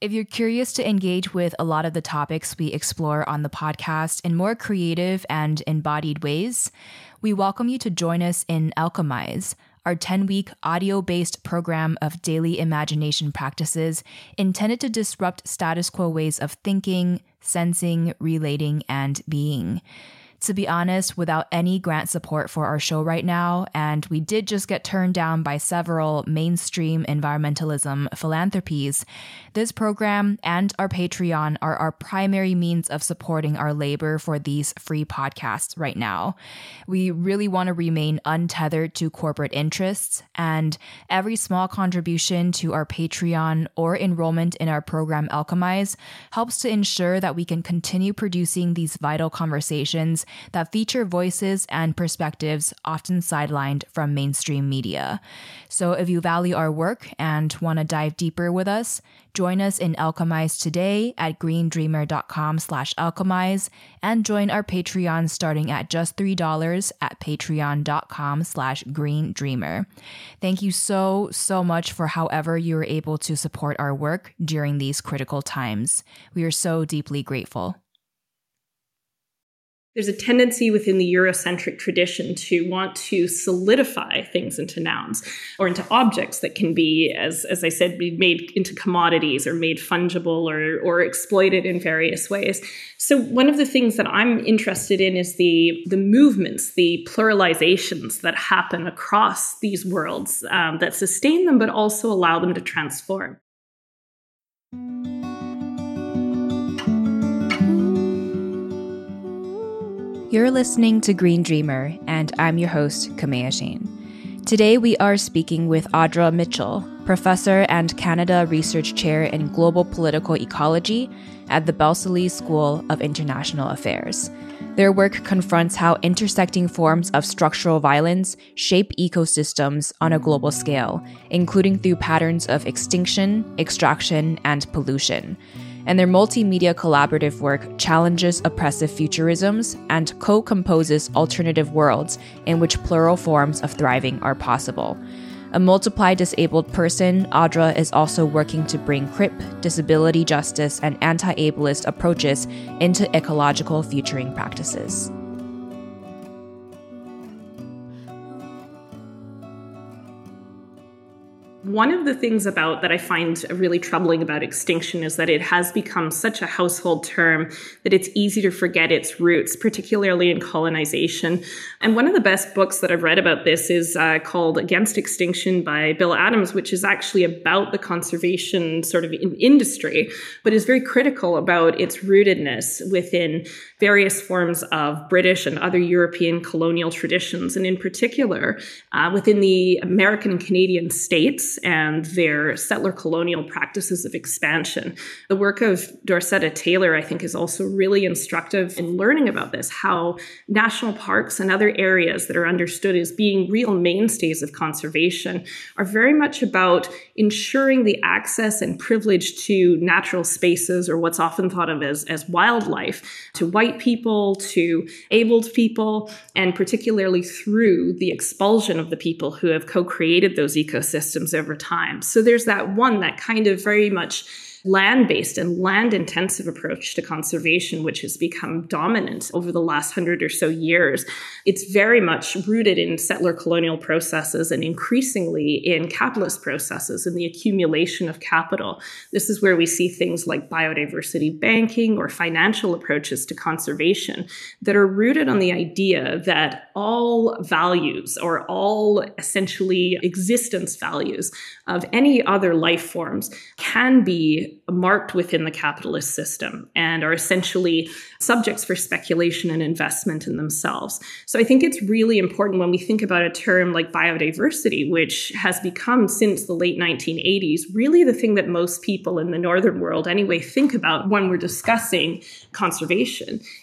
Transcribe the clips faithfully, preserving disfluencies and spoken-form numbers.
If you're curious to engage with a lot of the topics we explore on the podcast in more creative and embodied ways, we welcome you to join us in Alchemize, our ten-week audio-based program of daily imagination practices intended to disrupt status quo ways of thinking, sensing, relating, and being. To be honest, without any grant support for our show right now, and we did just get turned down by several mainstream environmentalism philanthropies, this program and our Patreon are our primary means of supporting our labor for these free podcasts right now. We really want to remain untethered to corporate interests, and every small contribution to our Patreon or enrollment in our program Alchemize helps to ensure that we can continue producing these vital conversations that feature voices and perspectives often sidelined from mainstream media. So if you value our work and want to dive deeper with us, join us in Alchemize today at greendreamer.com slash alchemize and join our Patreon starting at just three dollars at patreon.com slash greendreamer. Thank you so, so much for however you are able to support our work during these critical times. We are so deeply grateful. There's a tendency within the Eurocentric tradition to want to solidify things into nouns or into objects that can be, as, as I said, be made into commodities or made fungible or, or exploited in various ways. So one of the things that I'm interested in is the, the movements, the pluralizations that happen across these worlds um, that sustain them, but also allow them to transform. You're listening to Green Dreamer, and I'm your host, Kamea Shane. Today we are speaking with Audra Mitchell, professor and Canada Research Chair in Global Political Ecology at the Balsillie School of International Affairs. Their work confronts how intersecting forms of structural violence shape ecosystems on a global scale, including through patterns of extinction, extraction, and pollution. And their multimedia collaborative work challenges oppressive futurisms and co-composes alternative worlds in which plural forms of thriving are possible. A multiply disabled person, Audra is also working to bring C R I P, disability justice, and anti-ableist approaches into ecological futuring practices. One of the things about that I find really troubling about extinction is that it has become such a household term that it's easy to forget its roots, particularly in colonization. And one of the best books that I've read about this is uh, called Against Extinction by Bill Adams, which is actually about the conservation sort of in industry, but is very critical about its rootedness within various forms of British and other European colonial traditions, and in particular uh, within the American and Canadian states and their settler colonial practices of expansion. The work of Dorcetta Taylor, I think, is also really instructive in learning about this, how national parks and other areas that are understood as being real mainstays of conservation are very much about ensuring the access and privilege to natural spaces, or what's often thought of as, as wildlife, to white people, to abled people, and particularly through the expulsion of the people who have co-created those ecosystems over time. So there's that one, that kind of very much land-based and land-intensive approach to conservation, which has become dominant over the last hundred or so years. It's very much rooted in settler colonial processes and increasingly in capitalist processes and the accumulation of capital. This is where we see things like biodiversity banking or financial approaches to conservation that are rooted on the idea that all values, or all essentially existence values of any other life forms, can be marked within the capitalist system and are essentially subjects for speculation and investment in themselves. So I think it's really important when we think about a term like biodiversity, which has become since the late nineteen eighties, really the thing that most people in the northern world anyway think about when we're discussing conservation,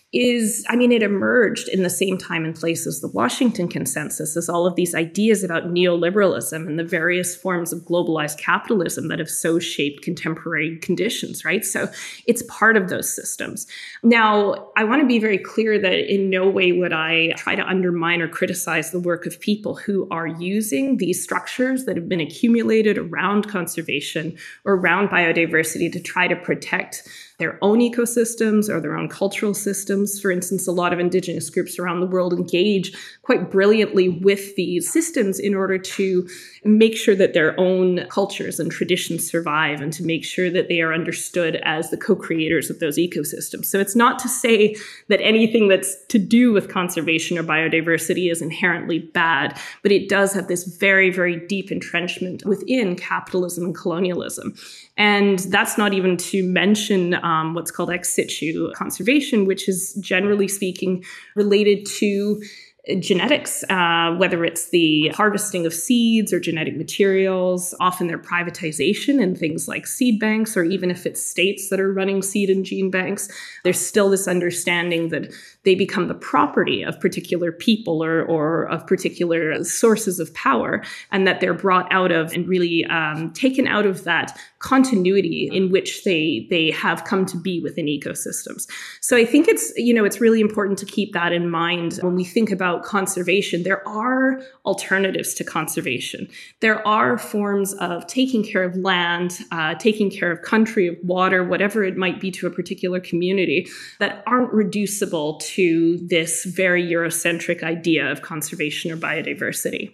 is, I mean, it emerged in the same time and place as the Washington Consensus, as all of these ideas about neoliberalism and the various forms of globalized capitalism that have so shaped contemporary conditions, right? So it's part of those systems. Now, I want to be very clear that in no way would I try to undermine or criticize the work of people who are using these structures that have been accumulated around conservation or around biodiversity to try to protect their own ecosystems or their own cultural systems. For instance, a lot of indigenous groups around the world engage quite brilliantly with these systems in order to make sure that their own cultures and traditions survive and to make sure that they are understood as the co-creators of those ecosystems. So it's not to say that anything that's to do with conservation or biodiversity is inherently bad, but it does have this very, very deep entrenchment within capitalism and colonialism. And that's not even to mention um, what's called ex situ conservation, which is generally speaking related to genetics, uh, whether it's the harvesting of seeds or genetic materials, often their privatization in things like seed banks, or even if it's states that are running seed and gene banks, there's still this understanding that they become the property of particular people or, or of particular sources of power, and that they're brought out of and really um, taken out of that continuity in which they they have come to be within ecosystems. So I think it's, you know, it's really important to keep that in mind when we think about conservation. There are alternatives to conservation. There are forms of taking care of land, uh, taking care of country, of water, whatever it might be to a particular community, that aren't reducible to this very Eurocentric idea of conservation or biodiversity.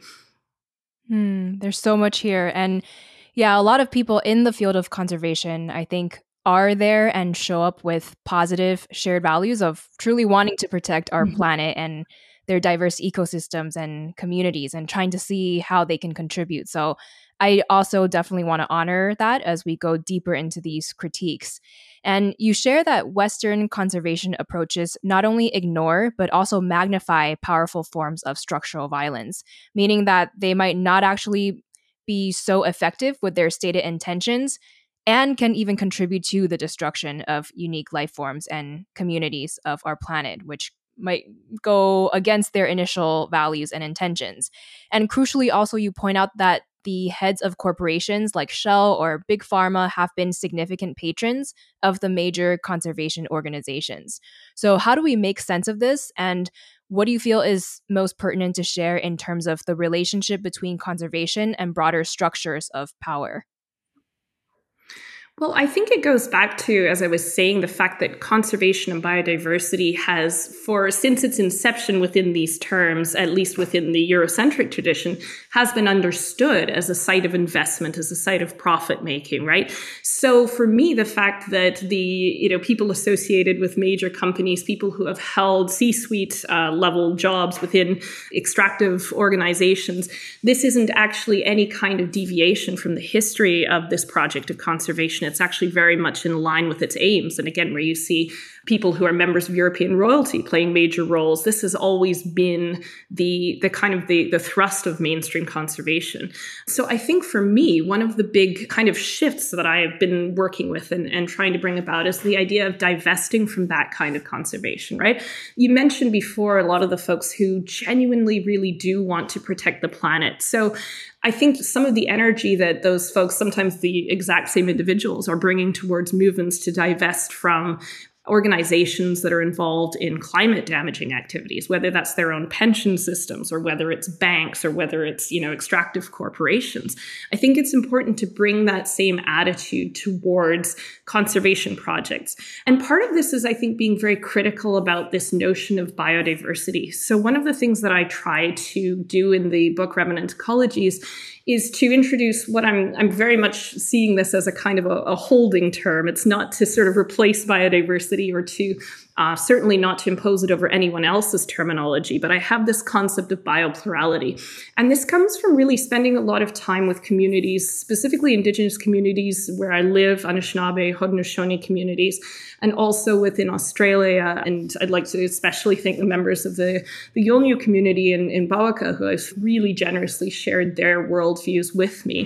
Hmm, there's so much here. And yeah, a lot of people in the field of conservation, I think, are there and show up with positive shared values of truly wanting to protect our mm-hmm. planet and their diverse ecosystems and communities and trying to see how they can contribute. So I also definitely want to honor that as we go deeper into these critiques. And you share that Western conservation approaches not only ignore, but also magnify powerful forms of structural violence, meaning that they might not actually be so effective with their stated intentions and can even contribute to the destruction of unique life forms and communities of our planet, which might go against their initial values and intentions. And crucially, also, you point out that the heads of corporations like Shell or Big Pharma have been significant patrons of the major conservation organizations. So how do we make sense of this? And what do you feel is most pertinent to share in terms of the relationship between conservation and broader structures of power? Well, I think it goes back to, as I was saying, the fact that conservation and biodiversity has, for since its inception within these terms, at least within the Eurocentric tradition, has been understood as a site of investment, as a site of profit making, right? So for me, the fact that the, you know, people associated with major companies, people who have held C-suite uh, level jobs within extractive organizations, this isn't actually any kind of deviation from the history of this project of conservation. It's actually very much in line with its aims. And again, where you see people who are members of European royalty playing major roles, this has always been the, the kind of the, the thrust of mainstream conservation. So I think for me, one of the big kind of shifts that I have been working with and, and trying to bring about is the idea of divesting from that kind of conservation, right? You mentioned before a lot of the folks who genuinely really do want to protect the planet. So I think some of the energy that those folks, sometimes the exact same individuals, are bringing towards movements to divest from organizations that are involved in climate damaging activities, whether that's their own pension systems or whether it's banks or whether it's, you know, extractive corporations. I think it's important to bring that same attitude towards conservation projects. And part of this is, I think, being very critical about this notion of biodiversity. So one of the things that I try to do in the book Revenant Ecologies is to introduce what I'm I'm very much seeing this as a kind of a, a holding term. It's not to sort of replace biodiversity or to uh, certainly not to impose it over anyone else's terminology, but I have this concept of bioplurality. And this comes from really spending a lot of time with communities, specifically Indigenous communities where I live, Anishinaabe, Haudenosaunee communities, and also within Australia. And I'd like to especially thank the members of the, the Yolngu community in, in Bawaka, who have really generously shared their worldviews with me.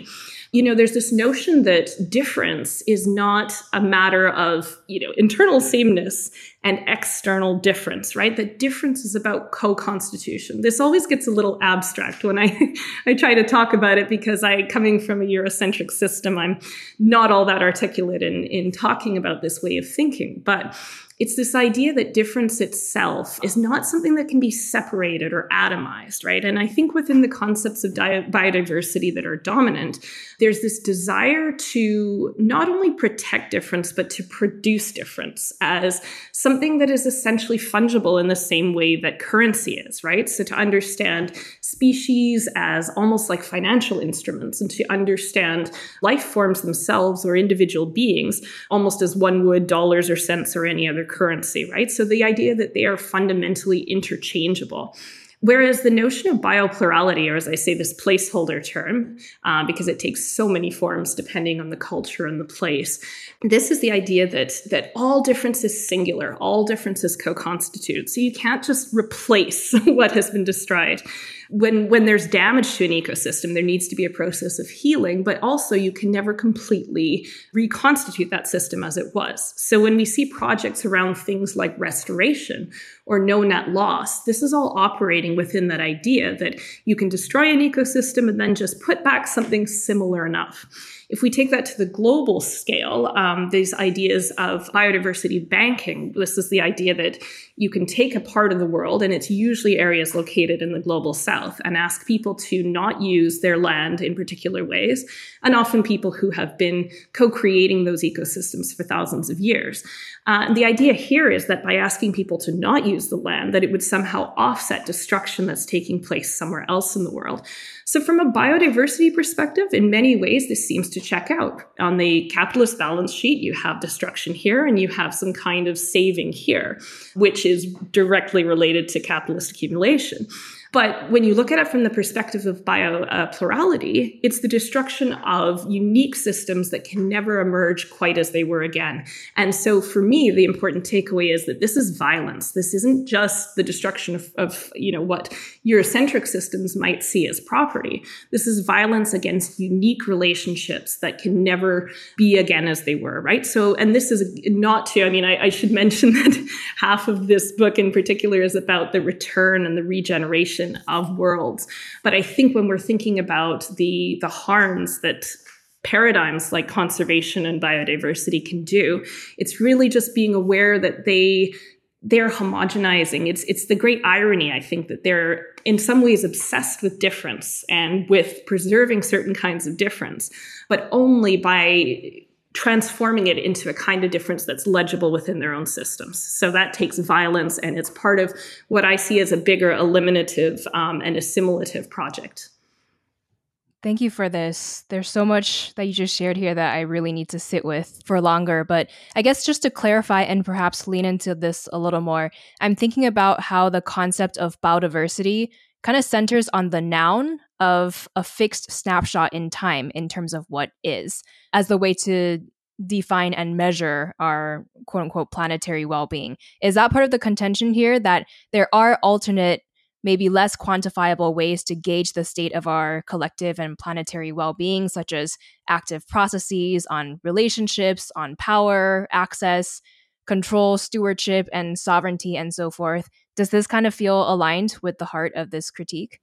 you know, there's this notion that difference is not a matter of, you know, internal sameness and external difference, right? That difference is about co-constitution. This always gets a little abstract when I, I try to talk about it, because I, coming from a Eurocentric system, I'm not all that articulate in, in talking about this way of thinking. But it's this idea that difference itself is not something that can be separated or atomized, right? And I think within the concepts of di- biodiversity that are dominant, there's this desire to not only protect difference, but to produce difference as something that is essentially fungible in the same way that currency is, right? So to understand species as almost like financial instruments, and to understand life forms themselves or individual beings almost as one would dollars or cents or any other currency, right? So the idea that they are fundamentally interchangeable. Whereas the notion of bioplurality, or as I say, this placeholder term, uh, because it takes so many forms depending on the culture and the place, this is the idea that, that all difference is singular, all difference is co-constituted. So you can't just replace what has been destroyed. When, when there's damage to an ecosystem, there needs to be a process of healing, but also you can never completely reconstitute that system as it was. So when we see projects around things like restoration or no net loss, this is all operating within that idea that you can destroy an ecosystem and then just put back something similar enough. If we take that to the global scale, um, these ideas of biodiversity banking, this is the idea that you can take a part of the world, and it's usually areas located in the global south, and ask people to not use their land in particular ways, and often people who have been co-creating those ecosystems for thousands of years. Uh, and the idea here is that by asking people to not use the land, that it would somehow offset destruction that's taking place somewhere else in the world. So from a biodiversity perspective, in many ways, this seems to check out. On the capitalist balance sheet, you have destruction here and you have some kind of saving here, which is directly related to capitalist accumulation. But when you look at it from the perspective of bioplurality, uh, it's the destruction of unique systems that can never emerge quite as they were again. And so for me, the important takeaway is that this is violence. This isn't just the destruction of, of you know, what Eurocentric systems might see as property. This is violence against unique relationships that can never be again as they were, right? So, and this is not to, I mean, I, I should mention that half of this book in particular is about the return and the regeneration of worlds. But I think when we're thinking about the, the harms that paradigms like conservation and biodiversity can do, it's really just being aware that they they're homogenizing. It's it's the great irony, I think, that they're in some ways obsessed with difference and with preserving certain kinds of difference, but only by transforming it into a kind of difference that's legible within their own systems. So that takes violence, and it's part of what I see as a bigger eliminative um, and assimilative project. Thank you for this. There's so much that you just shared here that I really need to sit with for longer. But I guess just to clarify and perhaps lean into this a little more, I'm thinking about how the concept of biodiversity kind of centers on the noun of a fixed snapshot in time in terms of what is, as the way to define and measure our quote unquote planetary well-being. Is that part of the contention here, that there are alternate, maybe less quantifiable ways to gauge the state of our collective and planetary well-being, such as active processes on relationships, on power, access, control, stewardship, and sovereignty, and so forth? Does this kind of feel aligned with the heart of this critique?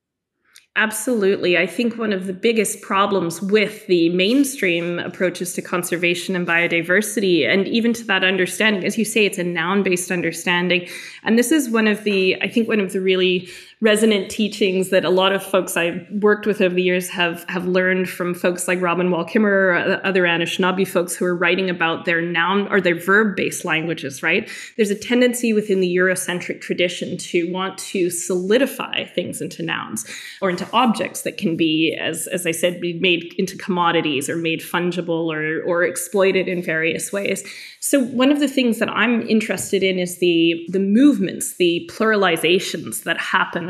Absolutely. I think one of the biggest problems with the mainstream approaches to conservation and biodiversity, and even to that understanding, as you say, it's a noun-based understanding. And this is one of the, I think, one of the really resonant teachings that a lot of folks I've worked with over the years have, have learned from folks like Robin Wall Kimmerer or other Anishinaabe folks who are writing about their noun or their verb-based languages, right? There's a tendency within the Eurocentric tradition to want to solidify things into nouns or into objects that can be, as, as I said, be made into commodities or made fungible or, or exploited in various ways. So one of the things that I'm interested in is the, the movements, the pluralizations that happen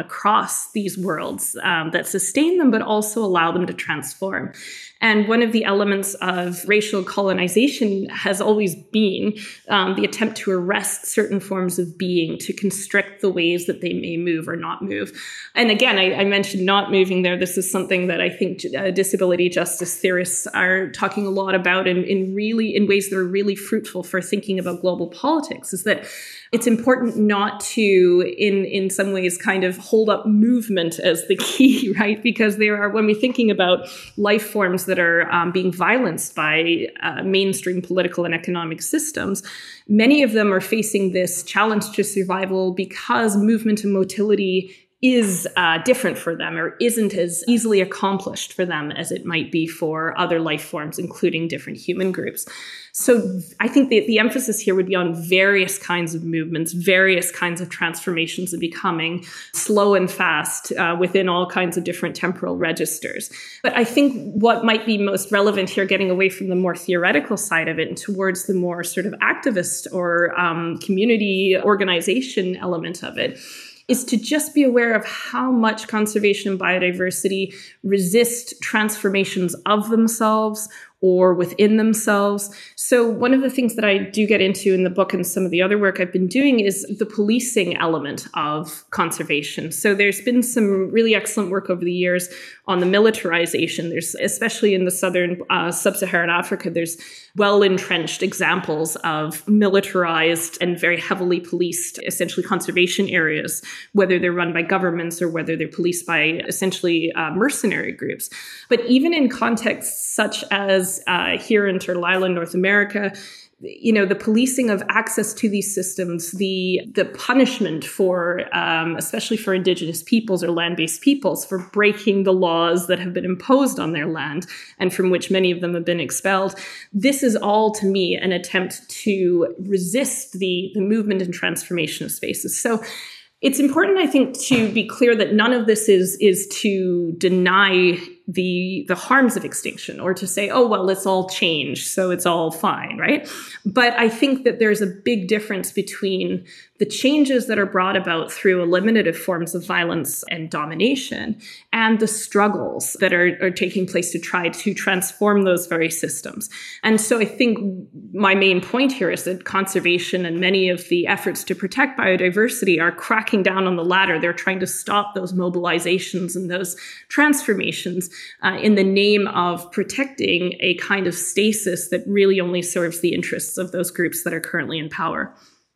across these worlds um, that sustain them, but also allow them to transform. And one of the elements of racial colonization has always been um, the attempt to arrest certain forms of being, to constrict the ways that they may move or not move. And again, I, I mentioned not moving there. This is something that I think uh, disability justice theorists are talking a lot about in, in really in ways that are really fruitful for thinking about global politics, is that it's important not to, in, in some ways, kind of hold up movement as the key, right? Because there are, when we're thinking about life forms that are um, being violenced by uh, mainstream political and economic systems, many of them are facing this challenge to survival because movement and motility is uh, different for them, or isn't as easily accomplished for them as it might be for other life forms, including different human groups. So I think the, the emphasis here would be on various kinds of movements, various kinds of transformations of becoming, slow and fast, uh, within all kinds of different temporal registers. But I think what might be most relevant here, getting away from the more theoretical side of it and towards the more sort of activist or um, community organization element of it, is to just be aware of how much conservation and biodiversity resist transformations of themselves or within themselves. So one of the things that I do get into in the book and some of the other work I've been doing is the policing element of conservation. So there's been some really excellent work over the years on the militarization. There's, especially in the southern uh, sub-Saharan Africa, there's well-entrenched examples of militarized and very heavily policed, essentially conservation areas, whether they're run by governments or whether they're policed by essentially uh, mercenary groups. But even in contexts such as uh, here in Turtle Island, North America, you know, the policing of access to these systems, the the punishment for, um, especially for Indigenous peoples or land-based peoples, for breaking the laws that have been imposed on their land and from which many of them have been expelled. This is all, to me, an attempt to resist the, the movement and transformation of spaces. So it's important, I think, to be clear that none of this is, is to deny the the harms of extinction or to say, oh, well, it's all changed, so it's all fine, right? But I think that there's a big difference between the changes that are brought about through eliminative forms of violence and domination and the struggles that are, are taking place to try to transform those very systems. And so I think my main point here is that conservation and many of the efforts to protect biodiversity are cracking down on the latter. They're trying to stop those mobilizations and those transformations Uh, in the name of protecting a kind of stasis that really only serves the interests of those groups that are currently in power.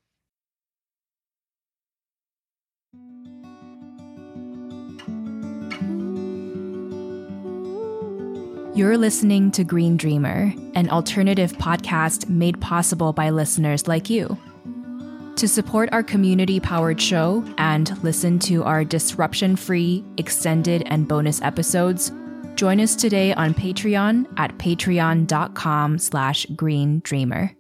You're listening to Green Dreamer, an alternative podcast made possible by listeners like you. To support our community-powered show and listen to our disruption-free, extended, and bonus episodes, join us today on Patreon at patreon.com slash Green Dreamer.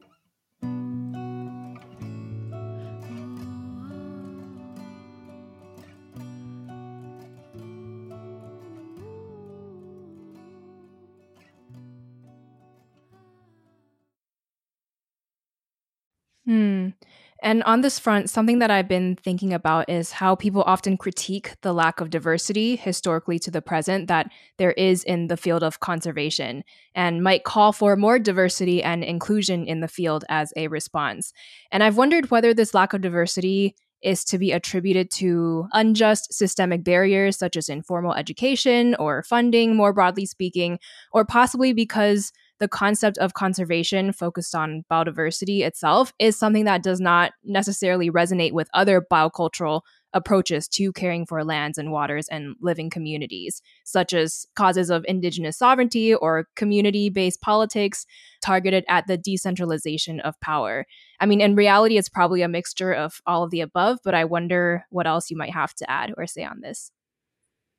Hmm. And on this front, something that I've been thinking about is how people often critique the lack of diversity historically to the present that there is in the field of conservation and might call for more diversity and inclusion in the field as a response. And I've wondered whether this lack of diversity is to be attributed to unjust systemic barriers such as informal education or funding, more broadly speaking, or possibly because the concept of conservation focused on biodiversity itself is something that does not necessarily resonate with other biocultural approaches to caring for lands and waters and living communities, such as causes of indigenous sovereignty or community-based politics targeted at the decentralization of power. I mean, in reality, it's probably a mixture of all of the above, but I wonder what else you might have to add or say on this.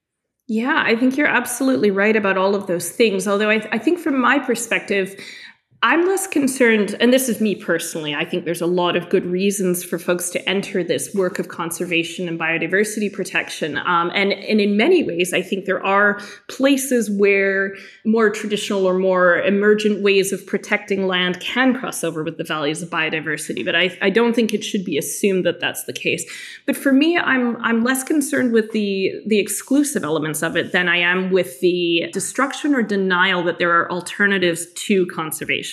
Yeah, I think you're absolutely right about all of those things. Although I, th- I think from my perspective, I'm less concerned, and this is me personally, I think there's a lot of good reasons for folks to enter this work of conservation and biodiversity protection. Um, and, and in many ways, I think there are places where more traditional or more emergent ways of protecting land can cross over with the values of biodiversity. But I, I don't think it should be assumed that that's the case. But for me, I'm I'm less concerned with the, the exclusive elements of it than I am with the destruction or denial that there are alternatives to conservation.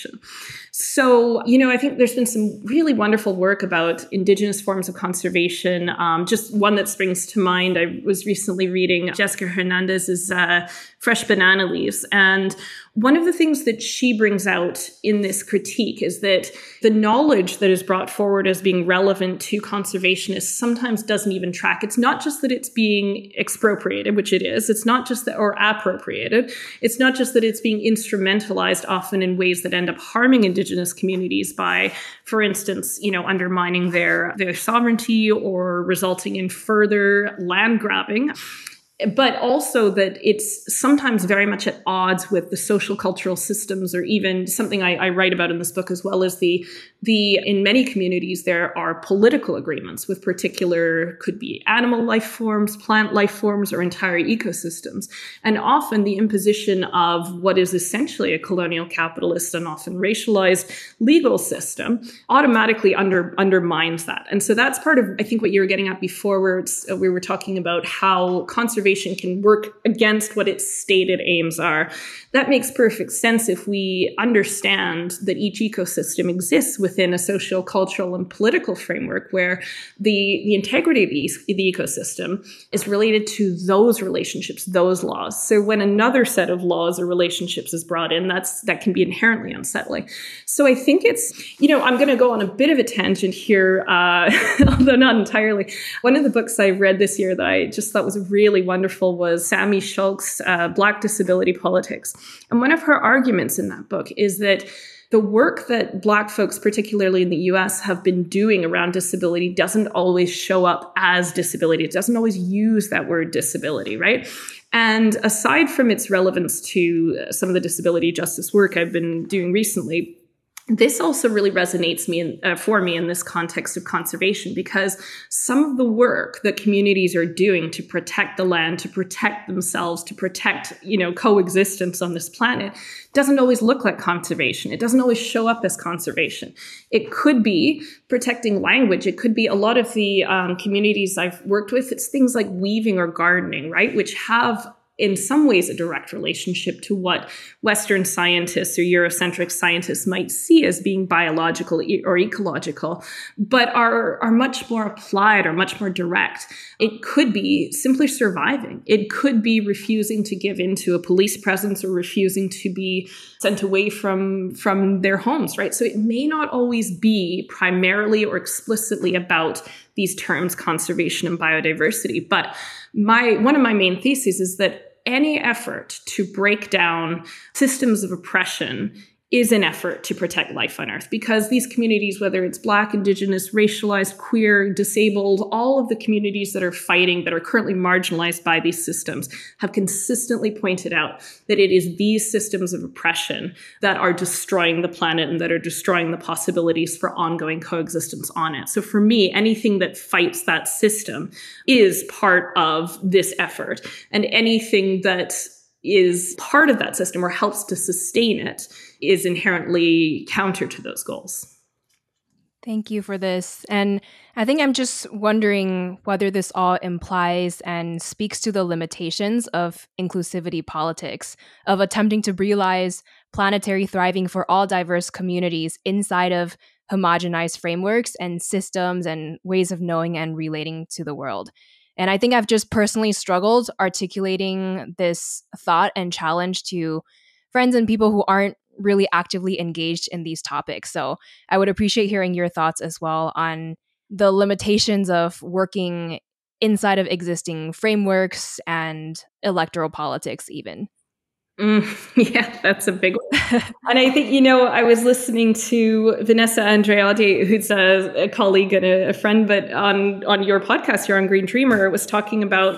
So, you know, I think there's been some really wonderful work about Indigenous forms of conservation. Um, just one that springs to mind, I was recently reading Jessica Hernandez's uh, Fresh Banana Leaves. And one of the things that she brings out in this critique is that the knowledge that is brought forward as being relevant to conservationists sometimes doesn't even track. It's not just that it's being expropriated, which it is. It's not just that, or appropriated. It's not just that it's being instrumentalized often in ways that end up harming Indigenous communities by, for instance, you know, undermining their, their sovereignty or resulting in further land grabbing. But also that it's sometimes very much at odds with the social cultural systems, or even something I, I write about in this book as well, as the the in many communities there are political agreements with particular, could be animal life forms, plant life forms, or entire ecosystems. And often the imposition of what is essentially a colonial capitalist and often racialized legal system automatically under undermines that. And so that's part of, I think, what you were getting at before, where it's, we were talking about how conservation can work against what its stated aims are. That makes perfect sense if we understand that each ecosystem exists within a social, cultural, and political framework where the, the integrity of the, the ecosystem is related to those relationships, those laws. So when another set of laws or relationships is brought in, that's that can be inherently unsettling. So I think it's, you know, I'm going to go on a bit of a tangent here, uh, although not entirely. One of the books I read this year that I just thought was really wonderful Wonderful was Sami Schulk's uh, Black Disability Politics. And one of her arguments in that book is that the work that Black folks, particularly in the U S, have been doing around disability doesn't always show up as disability. It doesn't always use that word disability, right? And aside from its relevance to some of the disability justice work I've been doing recently, this also really resonates me in, uh, for me in this context of conservation, because some of the work that communities are doing to protect the land, to protect themselves, to protect, you know, coexistence on this planet doesn't always look like conservation. It doesn't always show up as conservation. It could be protecting language. It could be a lot of the um, communities I've worked with. It's things like weaving or gardening, right, which have in some ways a direct relationship to what Western scientists or Eurocentric scientists might see as being biological or ecological, but are, are much more applied or much more direct. It could be simply surviving. It could be refusing to give in to a police presence or refusing to be sent away from, from their homes, right? So it may not always be primarily or explicitly about these terms, conservation and biodiversity. But my one of my main theses is that any effort to break down systems of oppression is an effort to protect life on Earth, because these communities, whether it's Black, Indigenous, racialized, queer, disabled, all of the communities that are fighting, that are currently marginalized by these systems, have consistently pointed out that it is these systems of oppression that are destroying the planet and that are destroying the possibilities for ongoing coexistence on it. So for me, anything that fights that system is part of this effort, and anything that is part of that system or helps to sustain it is inherently counter to those goals. Thank you for this. And I think I'm just wondering whether this all implies and speaks to the limitations of inclusivity politics, of attempting to realize planetary thriving for all diverse communities inside of homogenized frameworks and systems and ways of knowing and relating to the world. And I think I've just personally struggled articulating this thought and challenge to friends and people who aren't really actively engaged in these topics. So I would appreciate hearing your thoughts as well on the limitations of working inside of existing frameworks and electoral politics even. Mm, yeah, that's a big one. And I think, you know, I was listening to Vanessa Andreotti, who's a, a colleague and a, a friend, but on, on your podcast here on Green Dreamer, was talking about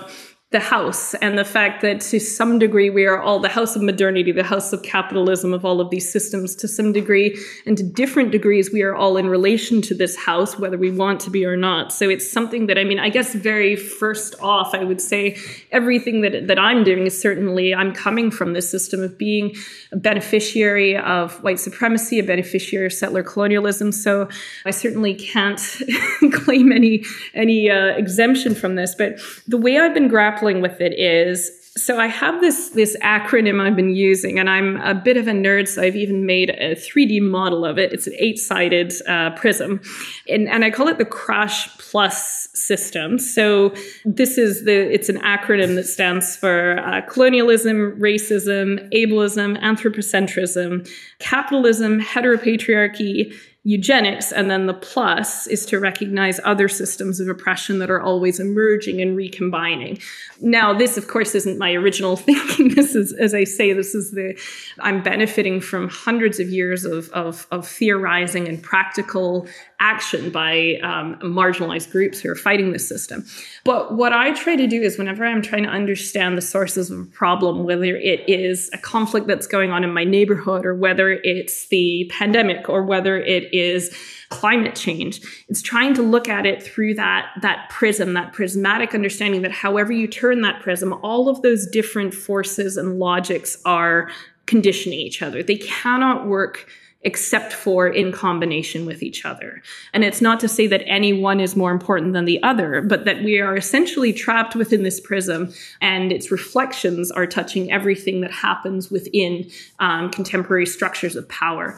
the house and the fact that to some degree we are all the house of modernity, the house of capitalism, of all of these systems to some degree, and to different degrees we are all in relation to this house, whether we want to be or not. So it's something that, I mean, I guess very first off, I would say everything that, that I'm doing is certainly, I'm coming from this system of being a beneficiary of white supremacy, a beneficiary of settler colonialism. So I certainly can't claim any, any uh, exemption from this. But the way I've been grappling with it is, so I have this this acronym I've been using, and I'm a bit of a nerd, so I've even made a three D model of it. It's an eight-sided uh, prism, and, and I call it the CRASH Plus system. So this is the it's an acronym that stands for uh, colonialism, racism, ableism, anthropocentrism, capitalism, heteropatriarchy, eugenics, and then the plus is to recognize other systems of oppression that are always emerging and recombining. Now, this, of course, isn't my original thinking. This is, as I say, this is the, I'm benefiting from hundreds of years of, of, of theorizing and practical action by um, marginalized groups who are fighting this system. But what I try to do is whenever I'm trying to understand the sources of a problem, whether it is a conflict that's going on in my neighborhood, or whether it's the pandemic, or whether it is climate change, it's trying to look at it through that, that prism, that prismatic understanding that however you turn that prism, all of those different forces and logics are conditioning each other. They cannot work except for in combination with each other. And it's not to say that any one is more important than the other, but that we are essentially trapped within this prism, and its reflections are touching everything that happens within um, contemporary structures of power.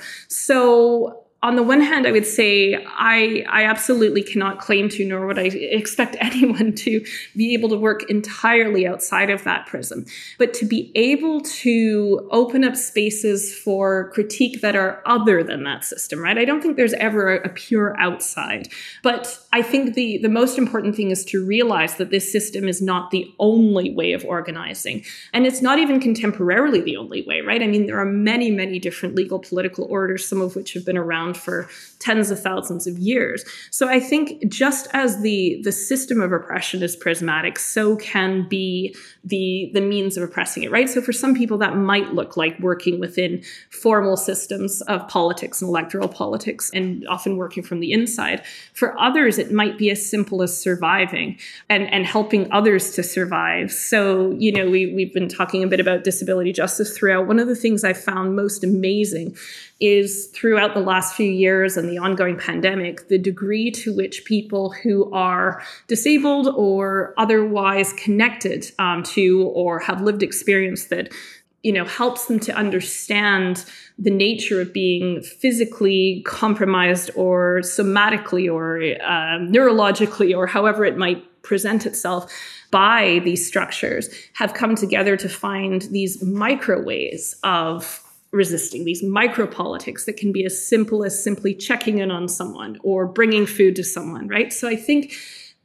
So on the one hand, I would say I, I absolutely cannot claim to, nor would I expect anyone to be able to work entirely outside of that prism. But to be able to open up spaces for critique that are other than that system, right? I don't think there's ever a, a pure outside. But I think the, the most important thing is to realize that this system is not the only way of organizing. And it's not even contemporarily the only way, right? I mean, there are many, many different legal political orders, some of which have been around for tens of thousands of years. So I think just as the, the system of oppression is prismatic, so can be the, the means of oppressing it, right? So for some people, that might look like working within formal systems of politics and electoral politics, and often working from the inside. For others, it might be as simple as surviving and, and helping others to survive. So, you know, we, we've been talking a bit about disability justice throughout. One of the things I found most amazing is throughout the last few years and the ongoing pandemic, the degree to which people who are disabled or otherwise connected um, to or have lived experience that, you know, helps them to understand the nature of being physically compromised or somatically or uh, neurologically or however it might present itself by these structures, have come together to find these micro ways of resisting, these micro politics that can be as simple as simply checking in on someone or bringing food to someone, right? So I think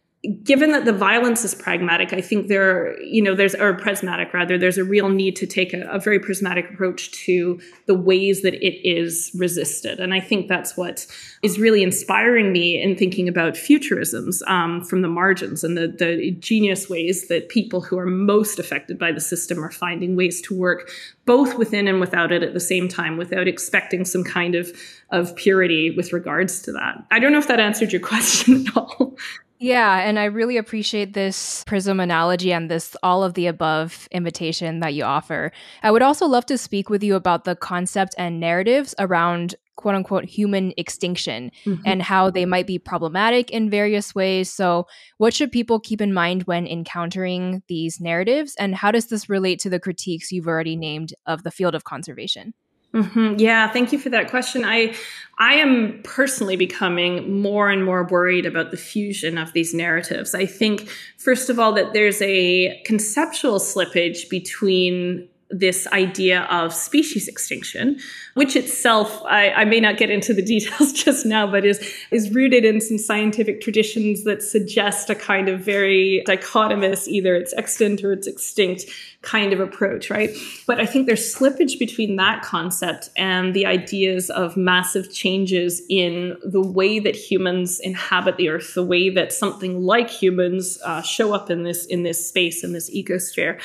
given that the violence is pragmatic, I think there, you know, there's, or prismatic rather, there's a real need to take a, a very prismatic approach to the ways that it is resisted. And I think that's what is really inspiring me in thinking about futurisms um, from the margins and the, the ingenious ways that people who are most affected by the system are finding ways to work both within and without it at the same time, without expecting some kind of, of purity with regards to that. I don't know if that answered your question at all. Yeah, and I really appreciate this prism analogy and this all of the above invitation that you offer. I would also love to speak with you about the concept and narratives around quote unquote human extinction mm-hmm. and how they might be problematic in various ways. So what should people keep in mind when encountering these narratives? And how does this relate to the critiques you've already named of the field of conservation? Mm-hmm. Yeah, thank you for that question. I I am personally becoming more and more worried about the fusion of these narratives. I think, first of all, that there's a conceptual slippage between this idea of species extinction, which itself, I, I may not get into the details just now, but is, is rooted in some scientific traditions that suggest a kind of very dichotomous, either it's extant or it's extinct kind of approach, right? But I think there's slippage between that concept and the ideas of massive changes in the way that humans inhabit the earth, the way that something like humans uh, show up in this, in this space, in this ecosphere.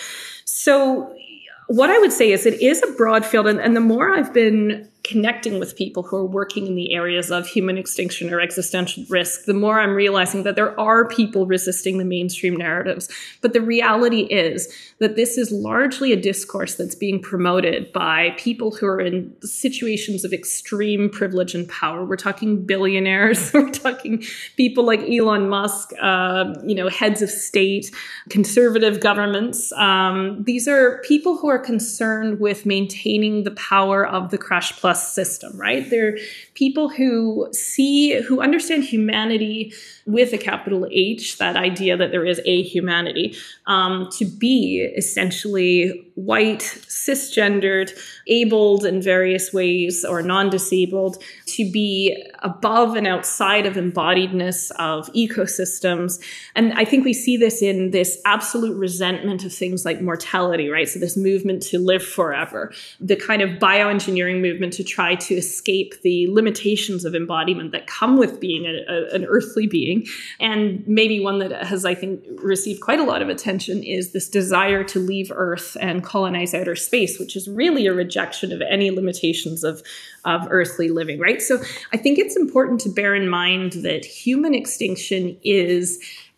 So what I would say is it is a broad field, and, and the more I've been connecting with people who are working in the areas of human extinction or existential risk, the more I'm realizing that there are people resisting the mainstream narratives. But the reality is that this is largely a discourse that's being promoted by people who are in situations of extreme privilege and power. We're talking billionaires. We're talking people like Elon Musk, uh, you know, heads of state, conservative governments. Um, these are people who are concerned with maintaining the power of the crash plus system, right? They're people who see, who understand humanity with a capital H, that idea that there is a humanity, um, to be essentially white, cisgendered, abled in various ways, or non-disabled, to be above and outside of embodiedness of ecosystems. And I think we see this in this absolute resentment of things like mortality, right? So this movement to live forever, the kind of bioengineering movement to try to escape the limitations of embodiment that come with being a, a, an earthly being. And maybe one that has, I think, received quite a lot of attention is this desire to leave Earth and colonize outer space, which is really a rejection of any limitations of, of earthly living, right? So I think it's important to bear in mind that human extinction is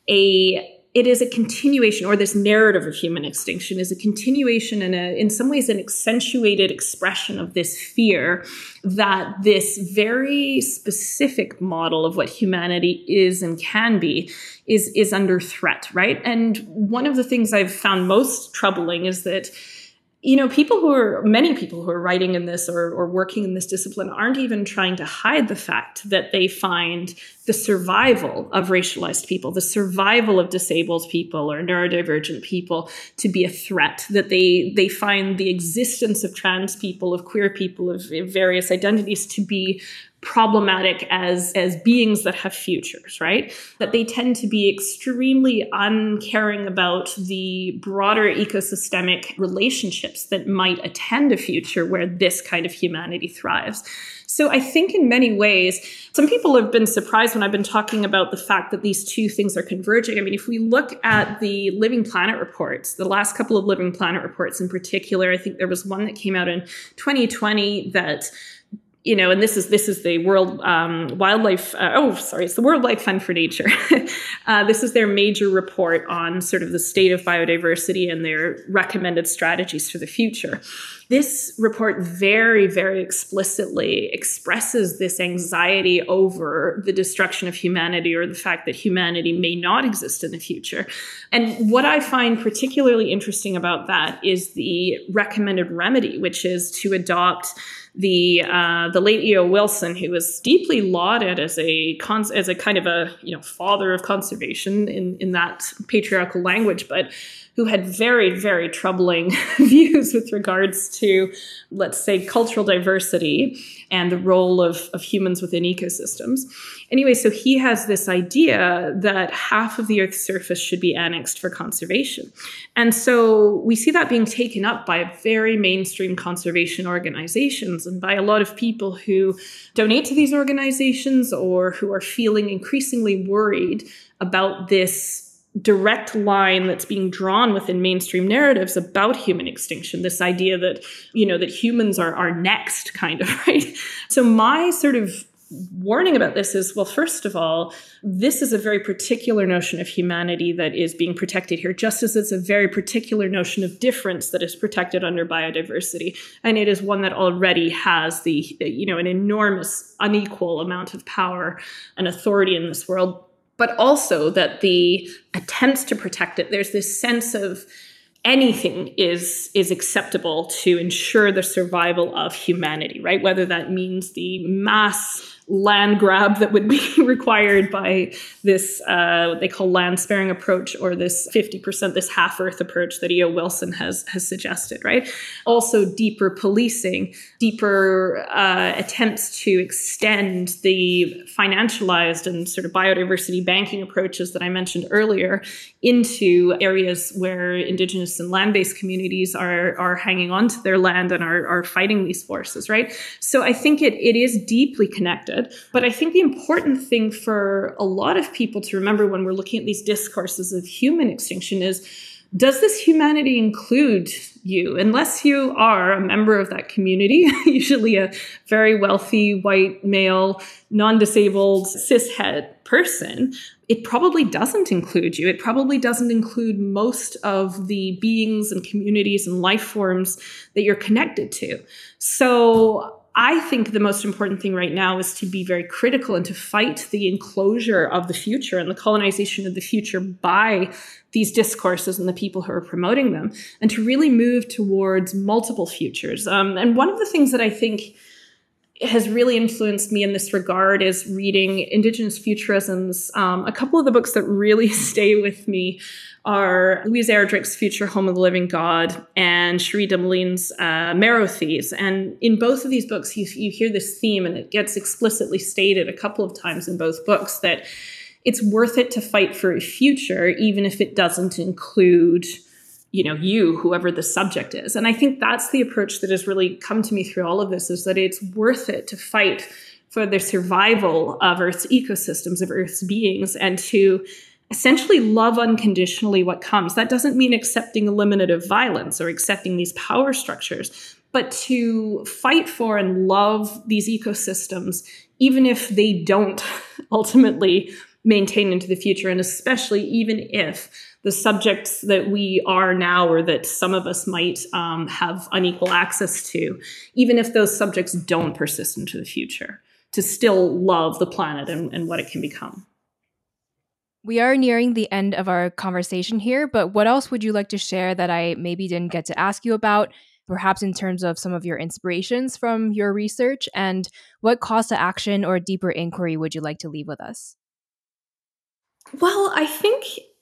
a It is a continuation, or this narrative of human extinction is a continuation and a, in some ways an accentuated expression of this fear that this very specific model of what humanity is and can be is, is under threat, right? And one of the things I've found most troubling is that, you know, people who are, many people who are writing in this or, or working in this discipline aren't even trying to hide the fact that they find the survival of racialized people, the survival of disabled people or neurodivergent people to be a threat, that they, they find the existence of trans people, of queer people, of various identities to be problematic as, as beings that have futures, right? That they tend to be extremely uncaring about the broader ecosystemic relationships that might attend a future where this kind of humanity thrives. So I think in many ways, some people have been surprised when I've been talking about the fact that these two things are converging. I mean, if we look at the Living Planet reports, the last couple of Living Planet reports in particular, I think there was one that came out in twenty twenty that, you know, and this is this is the World um, Wildlife. Uh, oh, sorry, it's the World Wildlife Fund for Nature. uh, this is their major report on sort of the state of biodiversity and their recommended strategies for the future. This report very, very explicitly expresses this anxiety over the destruction of humanity, or the fact that humanity may not exist in the future. And what I find particularly interesting about that is the recommended remedy, which is to adopt the uh, the late E O Wilson, who was deeply lauded as a cons- as a kind of a you know father of conservation in in that patriarchal language, but who had very, very troubling views with regards to, let's say, cultural diversity and the role of, of humans within ecosystems. Anyway, so he has this idea that half of the Earth's surface should be annexed for conservation. And so we see that being taken up by very mainstream conservation organizations and by a lot of people who donate to these organizations or who are feeling increasingly worried about this direct line that's being drawn within mainstream narratives about human extinction, this idea that, you know, that humans are, are next, kind of, right? So my sort of warning about this is, well, first of all, this is a very particular notion of humanity that is being protected here, just as it's a very particular notion of difference that is protected under biodiversity. And it is one that already has the, you know, an enormous unequal amount of power and authority in this world. But also that the attempts to protect it, there's this sense of anything is, is acceptable to ensure the survival of humanity, right? Whether that means the mass land grab that would be required by this, uh, what they call land sparing approach, or this fifty percent, this half earth approach that E O Wilson has, has suggested, right? Also deeper policing, deeper uh, attempts to extend the financialized and sort of biodiversity banking approaches that I mentioned earlier into areas where Indigenous and land-based communities are, are hanging on to their land and are, are fighting these forces, right? So I think it, it is deeply connected. But I think the important thing for a lot of people to remember when we're looking at these discourses of human extinction is, does this humanity include you? Unless you are a member of that community, usually a very wealthy, white, male, non-disabled, cishet person, it probably doesn't include you. It probably doesn't include most of the beings and communities and life forms that you're connected to. So I think the most important thing right now is to be very critical and to fight the enclosure of the future and the colonization of the future by these discourses and the people who are promoting them, and to really move towards multiple futures. Um, and one of the things that I think has really influenced me in this regard is reading Indigenous futurisms. Um, a couple of the books that really stay with me are Louise Erdrich's Future Home of the Living God and Cherie Demoline's uh, Marrow Thieves. And in both of these books, you, you hear this theme, and it gets explicitly stated a couple of times in both books, that it's worth it to fight for a future, even if it doesn't include, you know, you, whoever the subject is. And I think that's the approach that has really come to me through all of this, is that it's worth it to fight for the survival of Earth's ecosystems, of Earth's beings, and to essentially love unconditionally what comes. That doesn't mean accepting eliminative violence or accepting these power structures, but to fight for and love these ecosystems, even if they don't ultimately maintain into the future, and especially even if the subjects that we are now, or that some of us might um, have unequal access to, even if those subjects don't persist into the future, to still love the planet and, and what it can become. We are nearing the end of our conversation here, but what else would you like to share that I maybe didn't get to ask you about, perhaps in terms of some of your inspirations from your research, and what calls to action or deeper inquiry would you like to leave with us? Well, I think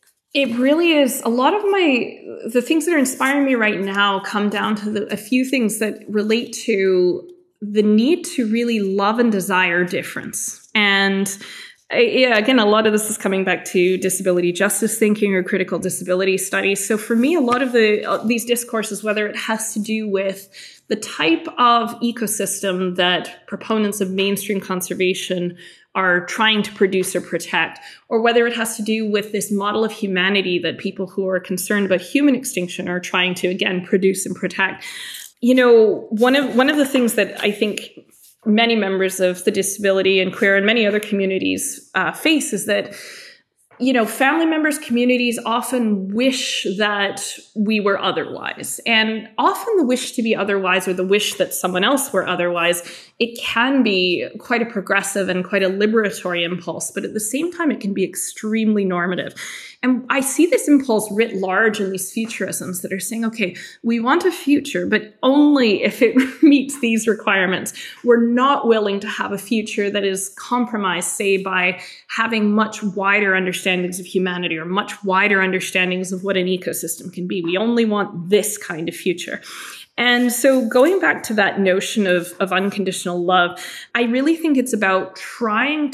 it really is a lot of my, the things that are inspiring me right now come down to the, a few things that relate to the need to really love and desire difference. And yeah, again, a lot of this is coming back to disability justice thinking or critical disability studies. So for me, a lot of the uh, these discourses, whether it has to do with the type of ecosystem that proponents of mainstream conservation are trying to produce or protect, or whether it has to do with this model of humanity that people who are concerned about human extinction are trying to, again, produce and protect. You know, one of one of the things that I think many members of the disability and queer and many other communities uh, face is that, you know, family members, communities often wish that we were otherwise. And often the wish to be otherwise, or the wish that someone else were otherwise, it can be quite a progressive and quite a liberatory impulse. But at the same time, it can be extremely normative. And I see this impulse writ large in these futurisms that are saying, okay, we want a future, but only if it meets these requirements. We're not willing to have a future that is compromised, say, by having much wider understandings of humanity or much wider understandings of what an ecosystem can be. We only want this kind of future. And so going back to that notion of, of unconditional love, I really think it's about trying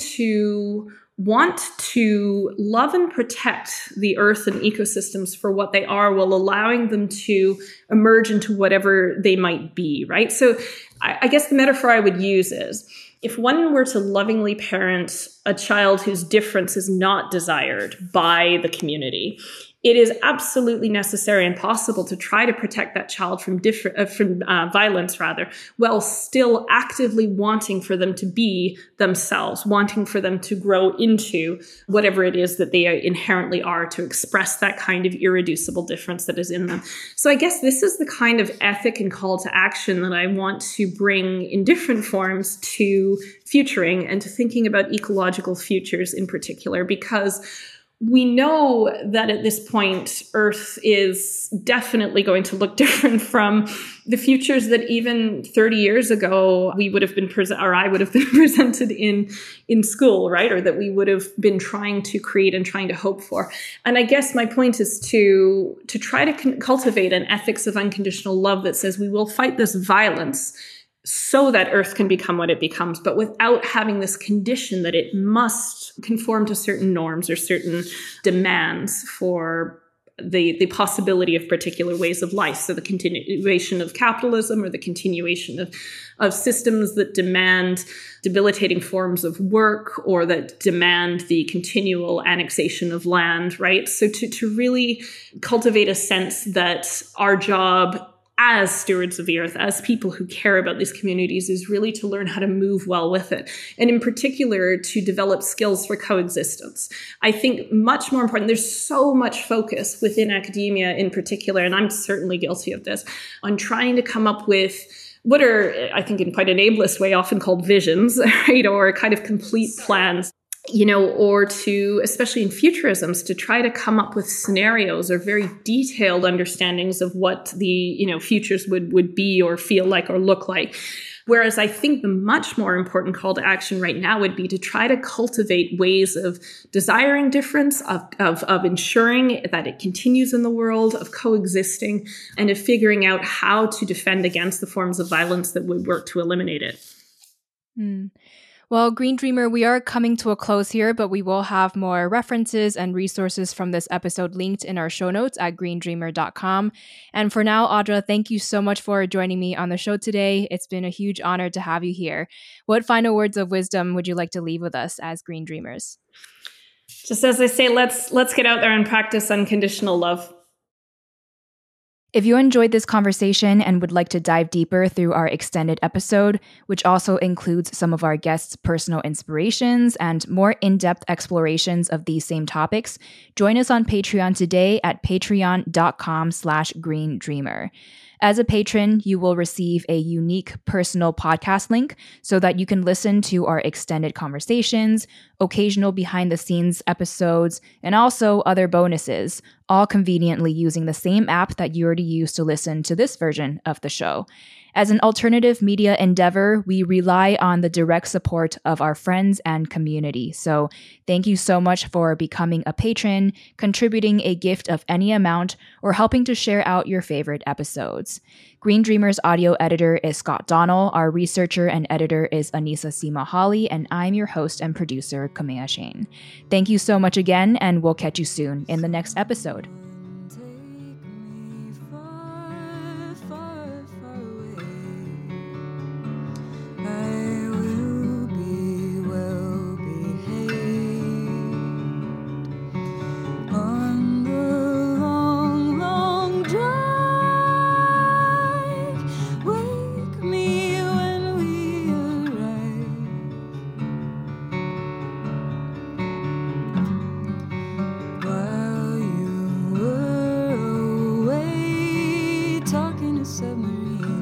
to want to love and protect the earth and ecosystems for what they are, while allowing them to emerge into whatever they might be, right? So I, I guess the metaphor I would use is, if one were to lovingly parent a child whose difference is not desired by the community, it is absolutely necessary and possible to try to protect that child from different, uh, from uh, violence, rather, while still actively wanting for them to be themselves, wanting for them to grow into whatever it is that they inherently are, to express that kind of irreducible difference that is in them. So I guess this is the kind of ethic and call to action that I want to bring in different forms to futuring and to thinking about ecological futures in particular, because we know that at this point, Earth is definitely going to look different from the futures that even thirty years ago we would have been present, or I would have been presented in in school, right? Or that we would have been trying to create and trying to hope for. And I guess my point is to to try to con- cultivate an ethics of unconditional love that says we will fight this violence so that Earth can become what it becomes, but without having this condition that it must conform to certain norms or certain demands for the, the possibility of particular ways of life. So the continuation of capitalism or the continuation of, of systems that demand debilitating forms of work or that demand the continual annexation of land, right? So to, to really cultivate a sense that our job as stewards of the earth, as people who care about these communities, is really to learn how to move well with it. And in particular, to develop skills for coexistence. I think much more important, there's so much focus within academia in particular, and I'm certainly guilty of this, on trying to come up with what are, I think in quite an ableist way, often called visions, right? Or kind of complete plans. You know, or to, especially in futurisms, to try to come up with scenarios or very detailed understandings of what the, you know, futures would, would be or feel like or look like. Whereas I think the much more important call to action right now would be to try to cultivate ways of desiring difference, of, of, of ensuring that it continues in the world, of coexisting, and of figuring out how to defend against the forms of violence that would work to eliminate it. Mm. Well, Green Dreamer, we are coming to a close here, but we will have more references and resources from this episode linked in our show notes at green dreamer dot com. And for now, Audra, thank you so much for joining me on the show today. It's been a huge honor to have you here. What final words of wisdom would you like to leave with us as Green Dreamers? Just as I say, let's let's get out there and practice unconditional love. If you enjoyed this conversation and would like to dive deeper through our extended episode, which also includes some of our guests' personal inspirations and more in-depth explorations of these same topics, join us on Patreon today at patreon dot com slash green dreamer. As a patron, you will receive a unique personal podcast link so that you can listen to our extended conversations, occasional behind-the-scenes episodes, and also other bonuses, all conveniently using the same app that you already use to listen to this version of the show. As an alternative media endeavor, we rely on the direct support of our friends and community. So thank you so much for becoming a patron, contributing a gift of any amount, or helping to share out your favorite episodes. Green Dreamer's audio editor is Scott Donnell, our researcher and editor is Anissa Sima Hawley, and I'm your host and producer, Kamea Shane. Thank you so much again, and we'll catch you soon in the next episode. Submarine.